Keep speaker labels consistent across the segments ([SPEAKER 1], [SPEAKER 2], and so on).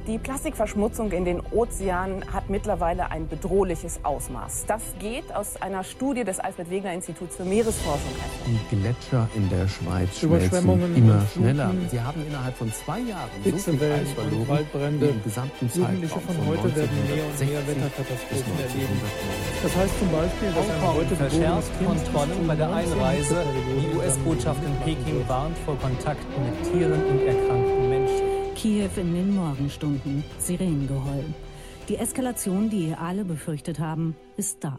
[SPEAKER 1] Die Plastikverschmutzung in den Ozeanen hat mittlerweile ein bedrohliches Ausmaß. Das geht aus einer Studie des Alfred-Wegener-Instituts für Meeresforschung hervor.
[SPEAKER 2] Die Gletscher in der Schweiz schmelzen immer schneller. Sie haben innerhalb von 2 Jahren so viel Eis verloren,
[SPEAKER 3] Waldbrände.
[SPEAKER 2] wie im gesamten
[SPEAKER 3] Jugendliche
[SPEAKER 2] Zeitraum
[SPEAKER 3] von heute werden mehr und mehr Wetterkatastrophen erleben. Das heißt zum Beispiel, dass ein heute
[SPEAKER 4] verschärft Kontrollen bei der Einreise. Die US-Botschaft in Peking warnt vor Kontakten mit Tieren und erkrankten Menschen.
[SPEAKER 5] Kiew in den Morgenstunden. Sirenengeheul. Die Eskalation, die alle befürchtet haben, ist da.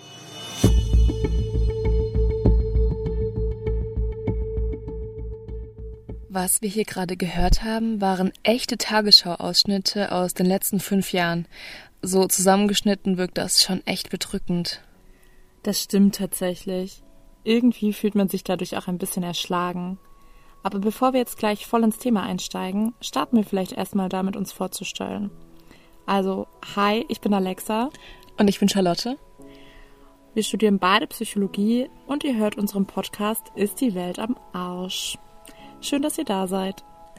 [SPEAKER 6] Was wir hier gerade gehört haben, waren echte Tagesschau-Ausschnitte aus den letzten 5 Jahren. So zusammengeschnitten wirkt das schon echt bedrückend.
[SPEAKER 7] Das stimmt tatsächlich. Irgendwie fühlt man sich dadurch auch ein bisschen erschlagen. Aber bevor wir jetzt gleich voll ins Thema einsteigen, starten wir vielleicht erstmal damit, uns vorzustellen. Also, hi, ich bin Alexa.
[SPEAKER 6] Und ich bin Charlotte.
[SPEAKER 7] Wir studieren beide Psychologie und ihr hört unseren Podcast Ist die Welt am Arsch? Schön, dass ihr da seid.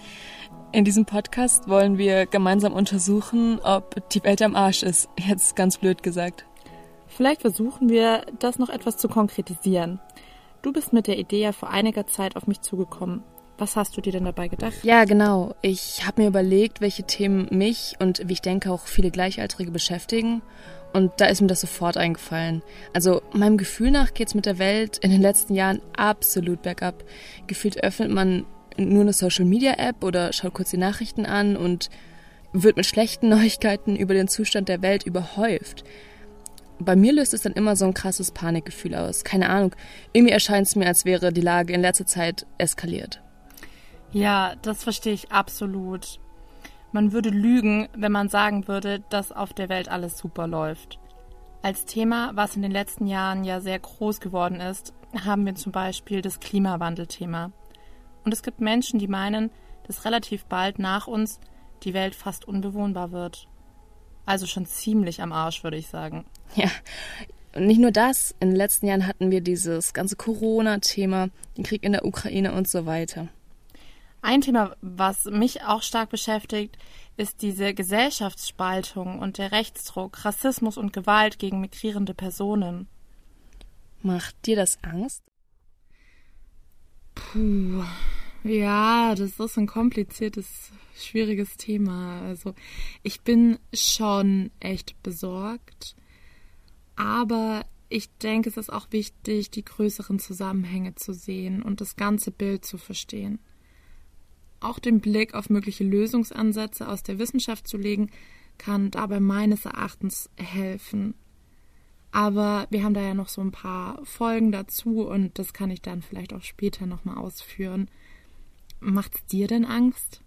[SPEAKER 6] In diesem Podcast wollen wir gemeinsam untersuchen, ob die Welt am Arsch ist. Jetzt ganz blöd gesagt.
[SPEAKER 7] Vielleicht versuchen wir, das noch etwas zu konkretisieren. Du bist mit der Idee ja vor einiger Zeit auf mich zugekommen. Was hast du dir denn dabei gedacht?
[SPEAKER 6] Ja, genau. Ich habe mir überlegt, welche Themen mich und wie ich denke auch viele Gleichaltrige beschäftigen. Und da ist mir das sofort eingefallen. Also meinem Gefühl nach geht's mit der Welt in den letzten Jahren absolut bergab. Gefühlt öffnet man nur eine Social-Media-App oder schaut kurz die Nachrichten an und wird mit schlechten Neuigkeiten über den Zustand der Welt überhäuft. Bei mir löst es dann immer so ein krasses Panikgefühl aus. Keine Ahnung, irgendwie erscheint es mir, als wäre die Lage in letzter Zeit eskaliert.
[SPEAKER 7] Ja, das verstehe ich absolut. Man würde lügen, wenn man sagen würde, dass auf der Welt alles super läuft. Als Thema, was in den letzten Jahren ja sehr groß geworden ist, haben wir zum Beispiel das Klimawandelthema. Und es gibt Menschen, die meinen, dass relativ bald nach uns die Welt fast unbewohnbar wird. Also schon ziemlich am Arsch, würde ich sagen.
[SPEAKER 6] Ja, und nicht nur das. In den letzten Jahren hatten wir dieses ganze Corona-Thema, den Krieg in der Ukraine und so weiter.
[SPEAKER 7] Ein Thema, was mich auch stark beschäftigt, ist diese Gesellschaftsspaltung und der Rechtsdruck, Rassismus und Gewalt gegen migrierende Personen.
[SPEAKER 6] Macht dir das Angst?
[SPEAKER 7] Puh, ja, das ist ein kompliziertes, schwieriges Thema. Also ich bin schon echt besorgt, aber ich denke, es ist auch wichtig, die größeren Zusammenhänge zu sehen und das ganze Bild zu verstehen. Auch den Blick auf mögliche Lösungsansätze aus der Wissenschaft zu legen, kann dabei meines Erachtens helfen. Aber wir haben da ja noch so ein paar Folgen dazu und das kann ich dann vielleicht auch später nochmal ausführen. Macht's dir denn Angst?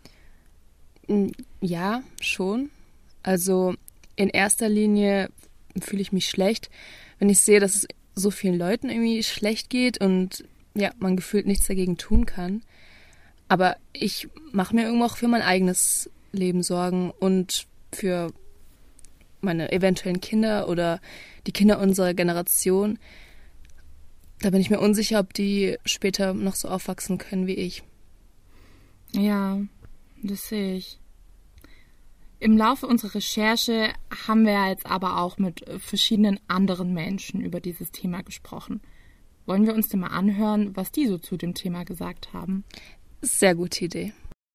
[SPEAKER 6] Ja, schon. Also in erster Linie fühle ich mich schlecht, wenn ich sehe, dass es so vielen Leuten irgendwie schlecht geht und ja, man gefühlt nichts dagegen tun kann. Aber ich mache mir irgendwo auch für mein eigenes Leben Sorgen und für meine eventuellen Kinder oder die Kinder unserer Generation. Da bin ich mir unsicher, ob die später noch so aufwachsen können wie ich.
[SPEAKER 7] Ja, das sehe ich. Im Laufe unserer Recherche haben wir jetzt aber auch mit verschiedenen anderen Menschen über dieses Thema gesprochen. Wollen wir uns denn mal anhören, was die so zu dem Thema gesagt haben?
[SPEAKER 6] Sehr gute Idee.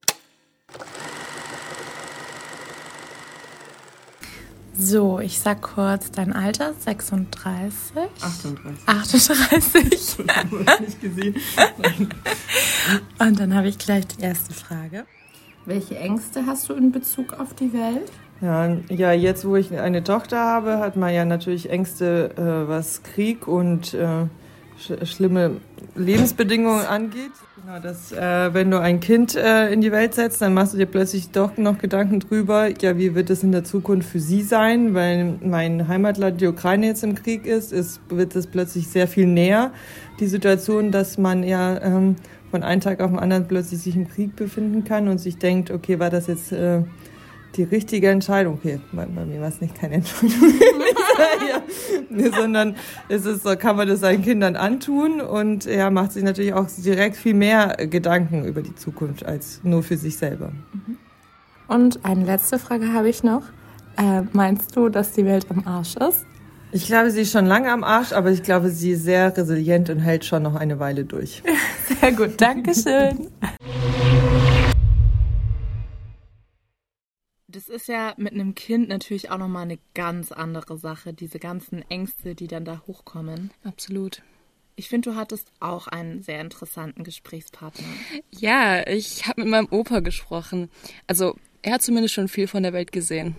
[SPEAKER 7] So, ich sag kurz dein Alter, 36?
[SPEAKER 3] 38.
[SPEAKER 7] 38.
[SPEAKER 3] Nicht gesehen.
[SPEAKER 7] Und dann habe ich gleich die erste Frage. Welche Ängste hast du in Bezug auf die Welt?
[SPEAKER 3] Ja, jetzt wo ich eine Tochter habe, hat man ja natürlich Ängste, was Krieg und schlimme Lebensbedingungen angeht. Genau, dass wenn du ein Kind in die Welt setzt, dann machst du dir plötzlich doch noch Gedanken drüber, ja, wie wird es in der Zukunft für sie sein, weil mein Heimatland, die Ukraine, jetzt im Krieg wird es plötzlich sehr viel näher, die Situation, dass man ja von einem Tag auf den anderen plötzlich sich im Krieg befinden kann und sich denkt, okay, war das jetzt die richtige Entscheidung? Okay, bei mir war es nicht keine Entscheidung. Ja, sondern es ist so, kann man das seinen Kindern antun und er macht sich natürlich auch direkt viel mehr Gedanken über die Zukunft als nur für sich selber.
[SPEAKER 8] Und eine letzte Frage habe ich noch. Meinst du, dass die Welt am Arsch ist?
[SPEAKER 3] Ich glaube, sie ist schon lange am Arsch, aber ich glaube, sie ist sehr resilient und hält schon noch eine Weile durch.
[SPEAKER 8] Sehr gut, Dankeschön.
[SPEAKER 7] Das ist ja mit einem Kind natürlich auch nochmal eine ganz andere Sache, diese ganzen Ängste, die dann da hochkommen.
[SPEAKER 6] Absolut.
[SPEAKER 7] Ich finde, du hattest auch einen sehr interessanten Gesprächspartner.
[SPEAKER 6] Ja, ich habe mit meinem Opa gesprochen. Also, er hat zumindest schon viel von der Welt gesehen.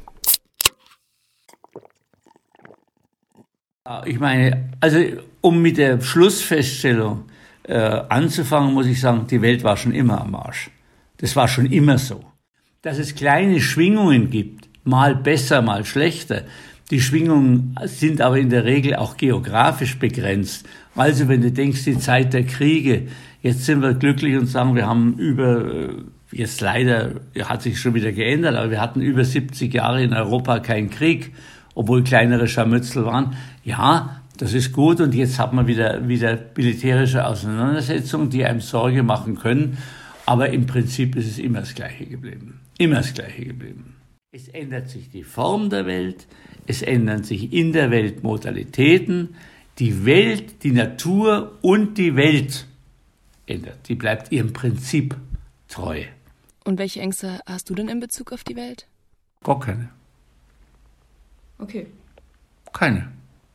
[SPEAKER 9] Ich meine, also um mit der Schlussfeststellung anzufangen, muss ich sagen, die Welt war schon immer am Arsch. Das war schon immer so. Dass es kleine Schwingungen gibt, mal besser, mal schlechter. Die Schwingungen sind aber in der Regel auch geografisch begrenzt. Also wenn du denkst, die Zeit der Kriege, jetzt sind wir glücklich und sagen, wir haben jetzt leider, hat sich schon wieder geändert, aber wir hatten über 70 Jahre in Europa keinen Krieg, obwohl kleinere Scharmützel waren. Ja, das ist gut und jetzt hat man wieder militärische Auseinandersetzungen, die einem Sorge machen können. Aber im Prinzip ist es immer das Gleiche geblieben. Immer das Gleiche geblieben. Es ändert sich die Form der Welt, es ändern sich in der Welt Modalitäten. Die Welt, die Natur und die Welt ändert. Die bleibt ihrem Prinzip treu.
[SPEAKER 6] Und welche Ängste hast du denn in Bezug auf die Welt?
[SPEAKER 9] Gar keine.
[SPEAKER 6] Okay.
[SPEAKER 9] Keine.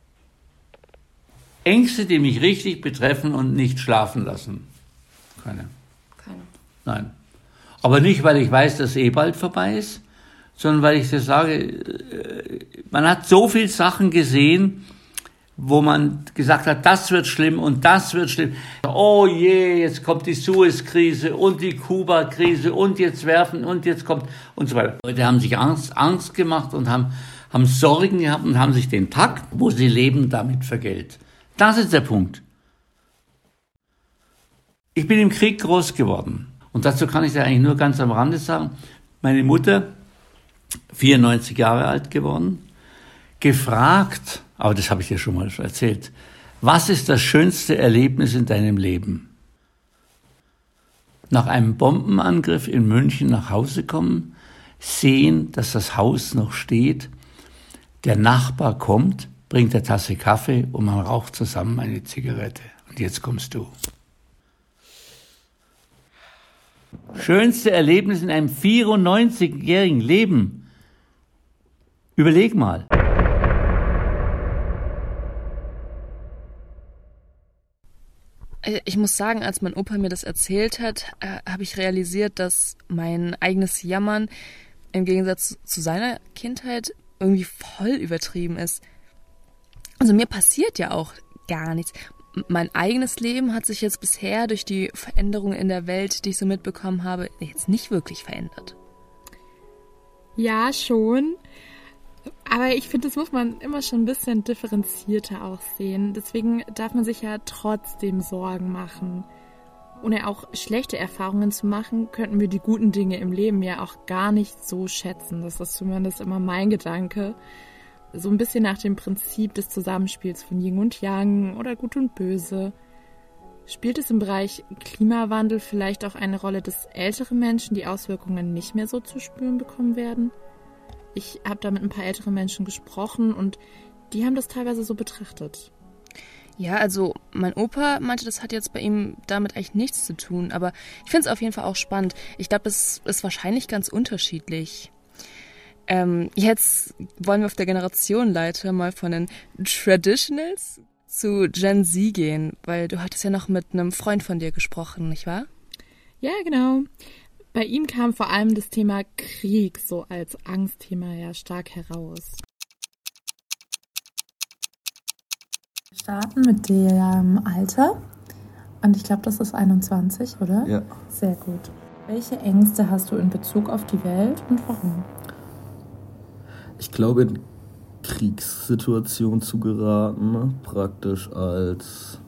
[SPEAKER 9] Ängste, die mich richtig betreffen und nicht schlafen lassen. Keine. Nein. Aber nicht, weil ich weiß, dass bald vorbei ist, sondern weil ich dir sage, man hat so viele Sachen gesehen, wo man gesagt hat, das wird schlimm und das wird schlimm. Oh je, jetzt kommt die Suez-Krise und die Kuba-Krise und jetzt werfen und jetzt kommt und so weiter. Leute haben sich Angst gemacht und haben Sorgen gehabt und haben sich den Tag, wo sie leben, damit vergällt. Das ist der Punkt. Ich bin im Krieg groß geworden. Und dazu kann ich dir eigentlich nur ganz am Rande sagen, meine Mutter, 94 Jahre alt geworden, gefragt, aber das habe ich dir schon mal erzählt, was ist das schönste Erlebnis in deinem Leben? Nach einem Bombenangriff in München nach Hause kommen, sehen, dass das Haus noch steht, der Nachbar kommt, bringt eine Tasse Kaffee und man raucht zusammen eine Zigarette. Und jetzt kommst du. Schönste Erlebnis in einem 94-jährigen Leben. Überleg mal.
[SPEAKER 6] Ich muss sagen, als mein Opa mir das erzählt hat, habe ich realisiert, dass mein eigenes Jammern im Gegensatz zu seiner Kindheit irgendwie voll übertrieben ist. Also mir passiert ja auch gar nichts. Mein eigenes Leben hat sich jetzt bisher durch die Veränderungen in der Welt, die ich so mitbekommen habe, jetzt nicht wirklich verändert.
[SPEAKER 7] Ja, schon. Aber ich finde, das muss man immer schon ein bisschen differenzierter auch sehen. Deswegen darf man sich ja trotzdem Sorgen machen. Ohne auch schlechte Erfahrungen zu machen, könnten wir die guten Dinge im Leben ja auch gar nicht so schätzen. Das ist zumindest immer mein Gedanke. So ein bisschen nach dem Prinzip des Zusammenspiels von Yin und Yang oder Gut und Böse. Spielt es im Bereich Klimawandel vielleicht auch eine Rolle, dass ältere Menschen die Auswirkungen nicht mehr so zu spüren bekommen werden? Ich habe da mit ein paar älteren Menschen gesprochen und die haben das teilweise so betrachtet.
[SPEAKER 6] Ja, also mein Opa meinte, das hat jetzt bei ihm damit eigentlich nichts zu tun, aber ich finde es auf jeden Fall auch spannend. Ich glaube, es ist wahrscheinlich ganz unterschiedlich. Jetzt wollen wir auf der Generationenleiter mal von den Traditionals zu Gen Z gehen, weil du hattest ja noch mit einem Freund von dir gesprochen, nicht wahr?
[SPEAKER 7] Ja, genau. Bei ihm kam vor allem das Thema Krieg so als Angstthema ja stark heraus.
[SPEAKER 8] Wir starten mit dem Alter und ich glaube, das ist 21, oder?
[SPEAKER 10] Ja.
[SPEAKER 8] Sehr gut. Welche Ängste hast du in Bezug auf die Welt und warum?
[SPEAKER 10] Ich glaube, in Kriegssituationen zu geraten, praktisch als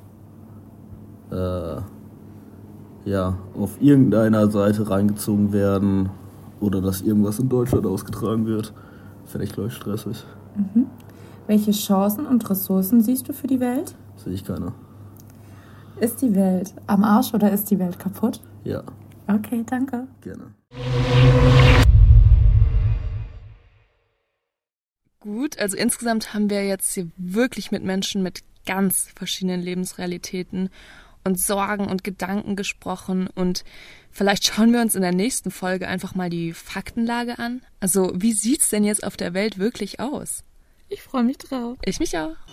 [SPEAKER 10] auf irgendeiner Seite reingezogen werden oder dass irgendwas in Deutschland ausgetragen wird, fände ich, glaube ich, stressig.
[SPEAKER 8] Mhm. Welche Chancen und Ressourcen siehst du für die Welt?
[SPEAKER 10] Sehe ich keine.
[SPEAKER 8] Ist die Welt am Arsch oder ist die Welt kaputt?
[SPEAKER 10] Ja.
[SPEAKER 8] Okay, danke.
[SPEAKER 10] Gerne.
[SPEAKER 6] gut. Also insgesamt haben wir jetzt hier wirklich mit Menschen mit ganz verschiedenen Lebensrealitäten und Sorgen und Gedanken gesprochen. Und vielleicht schauen wir uns in der nächsten Folge einfach mal die Faktenlage an. Also wie sieht's denn jetzt auf der Welt wirklich aus?
[SPEAKER 7] Ich freue mich drauf.
[SPEAKER 6] Ich mich auch.